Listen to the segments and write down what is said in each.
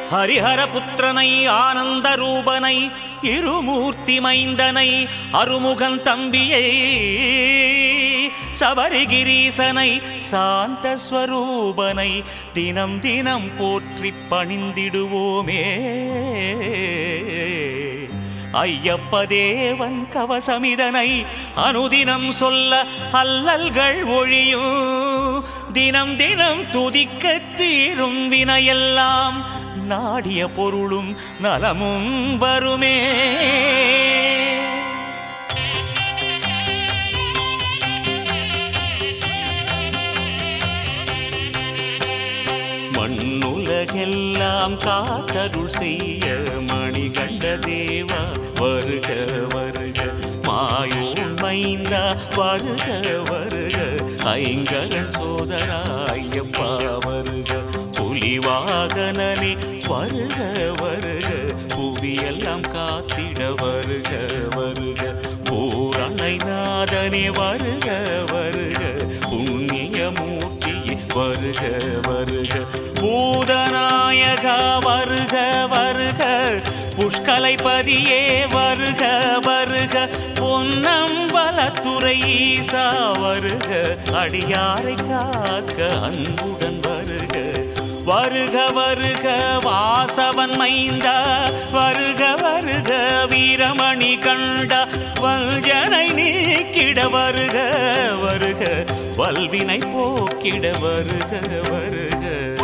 ஹரிஹர புத்திரனை ஆனந்த ரூபனை இருமூர்த்தி மைந்தனை அருமுகன் தம்பியை சபரிகிரீசனை சாந்த ஸ்வரூபனை தினம் தினம் போற்றி பணிந்திடுவோமே. ஐயப்ப தேவன் கவசமிதனை அனுதினம் சொல்ல அல்லல்கள் ஒழியும். தினம் தினம் துதிக்க தீரும் வினையெல்லாம் நாடிய பொருளும் நலமும் வருமே. மண்ணுலகெல்லாம் காத்தருள் செய்ய மணிகண்ட தேவா வருக வருக. மாயோன் மைந்தா வருக வருக. ஐங்கரன் சோதரா ஐயப்பா வருக. புலிவாகனனே வருக வருக. புவியெல்லாம் காத்திட வருக வருக. பூரணை நாதனே வருக வருக. புண்ணிய மூர்த்தியே வருக வருக. பூதநாயகா வருக வருக. புஷ்கலைபதியே வருக வருக. பொன்னம்பலத்துறை ஈசா வருக. அடியாரை காக்க அன்புடன் வருக வருக வருக. வாசவன் மைந்தா வருக வருக. வீரமணி கண்டா வஞ்சனை நீக்கிட வருக வருக. வல்வினை போக்கிட வருக வருக.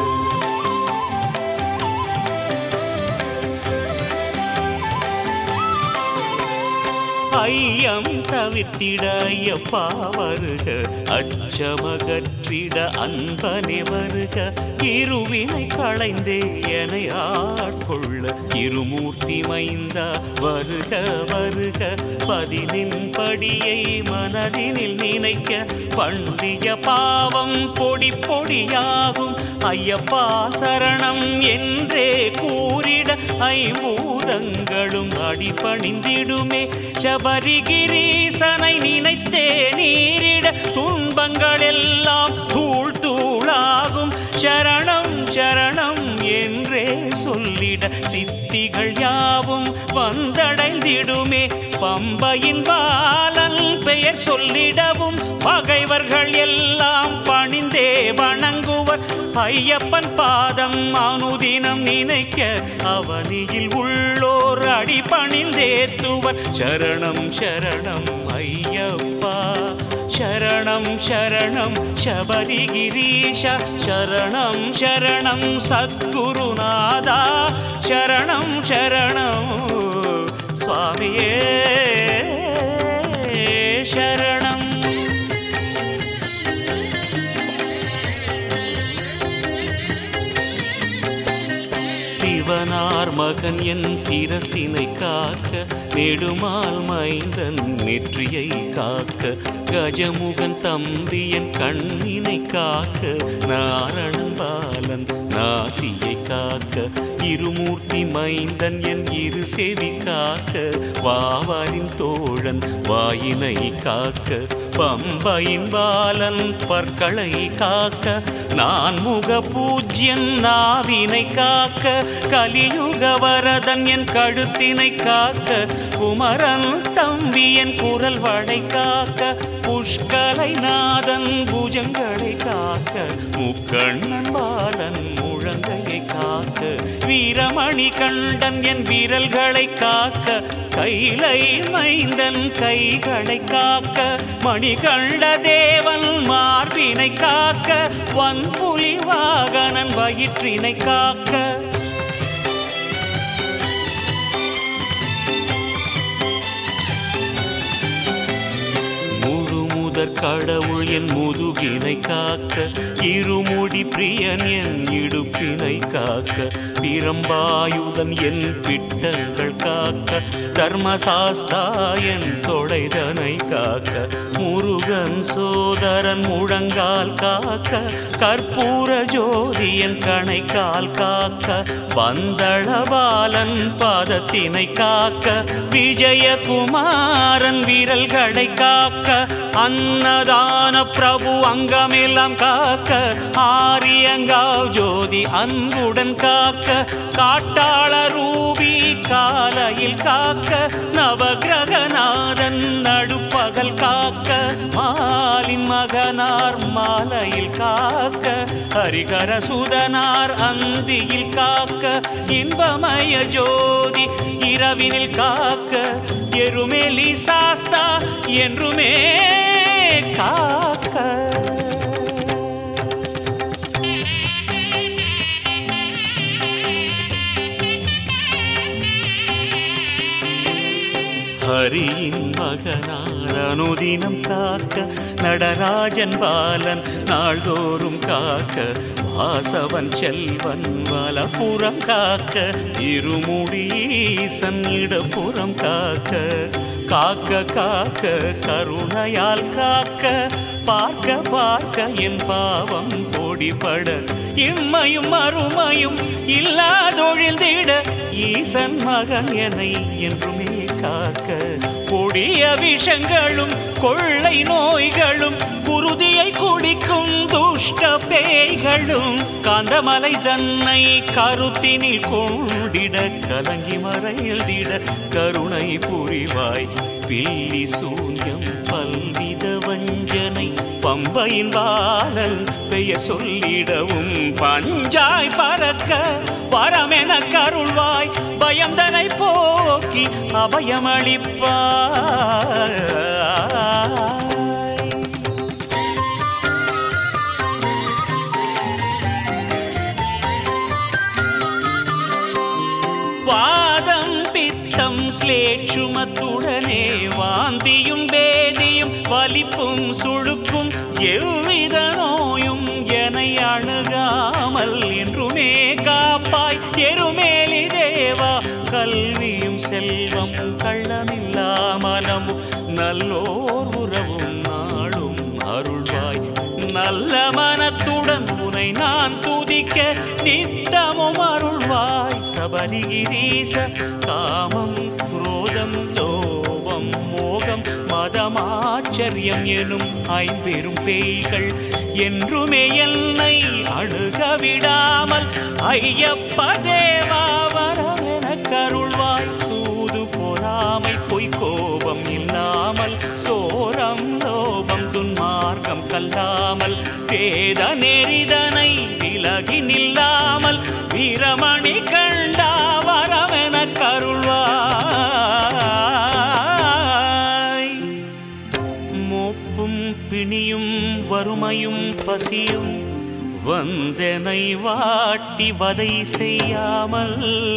ஐயம் தவிர்த்திட ஐயப்பா வருக. அச்சமகற்றிட அன்பனே வருக. இருவினை களைந்தே என ஆட்கொள்ள இருமூர்த்தி மைந்தா வருக வருக. பதினின் படியை மனதினில் நினைக்க பண்டிய பாவம் பொடி பொடியாகும். ஐயப்பா சரணம் என்றே கூறிட ஐம்பூதங்களும் அடிபணிந்திடுமே. சபரிகிரீசனை நினைத்தே நீரிட துன்பங்கள் எல்லாம் தூள் தூளாகும். சரணம் சரணம் என்றே சொல்லிட சித்திகள் யாவும் வந்தடைந்திடுமே. பம்பையின் பாலன் பெயர் சொல்லிடவும் பகைவர்கள் எல்லாம் பணிந்தே வணங்குவர். ஐயப்பன் பாதம் அனுதினம் நினைக்க அவனியில் உள்ளோர் அடிபணிந்தேத்துவர். சரணம் சரணம் ஐயப்பா. சரணம் சரணம் சபரிகிரீஷா. சரணம் சரணம் சத்குருநாதா. சரணம் சரணம் சுவாமியே சரணம். சிவனார் மகன் என் சிரசினை காக்க நெடுமால் மைந்தன் நெற்றியை காக்க. கஜமுகன் தம்பியன் கண்ணினை காக்க. நாரணன் பாலன் நாசியை காக்க. இருமூர்த்தி மைந்தன் என் இரு செவி காக்க. வாவரின் தோழன் வாயினை காக்க. பம்பையின் பாலன் பற்களை காக்க. நான் முக பூஜ்யன் நாவினை காக்க. கலியுக வரதன் என் கழுத்தினை காக்க. குமரன் தம்பி என் குரல் வடை காக்க. புஷ்கலை நாதன் புஜங்களை காக்க. முக்கண்ணன் பாலன் முழங்கையை காக்க. வீரமணி கண்டன் என் விரல்களை காக்க. கைலை மைந்தன் கைகளை காக்க. மணிகண்ட தேவன் மார்பினை காக்க. வன்புலி வாகனன் வயிற்றினை காக்க. கடவுள் என் முதுகினை காக்க. இருமுடி பிரியன் என் இடுப்பினை காக்க. பிரம்பாயுதன் என் பிட்டங்கள் காக்க. தர்மசாஸ்தாயன் தொடைதனை காக்க முருகன் சோதரன் முழங்கால் காக்க கற்பூர ஜோதியன் கணைக்கால் காக்க பந்தளபாலன் பாதத்தினை காக்க விஜயகுமாரன் விரல்களை காக்க அன்னதான பிரபு அங்கமெல்லாம் காக்க ஆரியங்காவ் ஜோதி அன்புடன் காக்க காட்டாள ரூபி காலையில் காக்க நவகிரகநாதன் நடுப்பகல் காக்க மாலின் மகனார் மாலையில் காக்க ஹரிகர சுதனார் அந்தியில் காக்க இன்பமய ஜோதி இரவினில் காக்க எருமேலி சாஸ்தா என்றுமே காக்க ஹரியின் மகனார் அனுதினம் காக்க நடராஜன் பாலன் நாள்தோறும் காக்க வாசவன் செல்வன் வலப்புறம் காக்க இருமுடீசன் இடப்புறம் காக்க காக்க காக்க கருணையால் காக்க பார்க்க பார்க்க என் பாவம் பொடிபட இம்மையும் மறுமையும் இல்லாதொழிந்திட ஈசன் மகன் என்னை என்றுமே காக்க கொடிய விஷங்களும் கொள்ளை நோய்களும் குருதியை குடிக்கும் துஷ்ட பேய்களும் காந்தமலை தன்னை கருத்தினில் கொண்டிட கலங்கி மறைந்திட கருணை புரிவாய் பில்லி சூன்யம் பல்வித வஞ்சனை பம்பையின் பாலல் பெயர் சொல்லிடவும் பஞ்சாய் பறக்க வரமென கருள்வாய் பயந்தனை போக்கி அபயமளிப்பாய் வாதம் பித்தம் ஸ்லேட்சுமத்துடனே வாந்தியும் பேதியும் வலிப்பும் சுழுக்கும் எவ்வித நோயும் என்னை அணுகாமல் என்றுமே காப்பாய் எருமேலி தேவா கல்வியும் செல்வம் கள்ளமில்லாமலமும் நல்லோர் உறவும் நாளும் அருள்வாய் நல்ல மனத்துடன் உனை நான் துதிக்க நித்தமும் அருள்வாய் சபரிகிரீச காமம் குரோதம் லோபம் மோகம் மதமாச்சரியம் எனும் ஐம்பெரும் பேய்கள் என்றுமே என்னை அணுக விடாமல் ஐயப்ப தேவா வரமென கருள்வாய் சூது பொறாமை பொய் கோபம் இல்லாமல் சோரம் லோபம் துன்மார்க்கம் கல்லாமல் வேத நெறிதனை விலகி நில்லாமல் வீரமணி கண்டா வரமென கருள்வாய் மோப்பும் பிணியும் வறுமையும் பசியும் வந்தனை வாட்டி வதை செய்யாமல்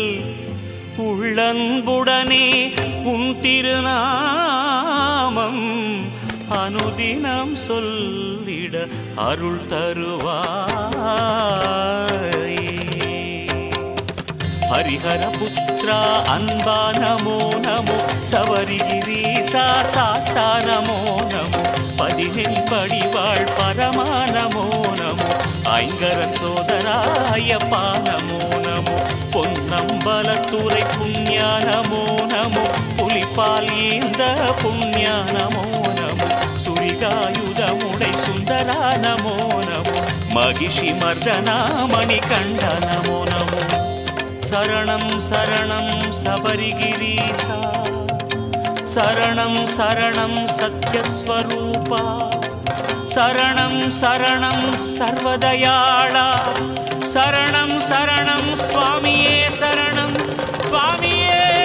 உள்ளன்புடனே உன் திருநாமம் அனுதினம் சொல்லிட அருள் தருவாய் ஹரிஹர புத்ரா அன்பா நமோ நமோ சபரிகிரீசா சாஸ்தா நமோ நமோ பதினெண் படிவாள் பரமா நமோ நமோ ஐங்கரன் சோதராயப்பா நமோ நமோ பொன்னம்பலத்துறை புண்ணியா நமோ நமோ புலிப்பால் ஈந்த புண்ணியா நமோ நமோ சுரிகாயுதமுடை சுந்தரா நமோ நமோ மகிஷி மர்தனா மணிகண்ட நமோ நமோ சரணம் சரணம் சபரிகிரீசா சரணம் சரணம் சத்யஸ்வரூபா சரணம் சரணம் சர்வதயாளா சரணம் சரணம் சுவாமியே சரணம் சுவாமியே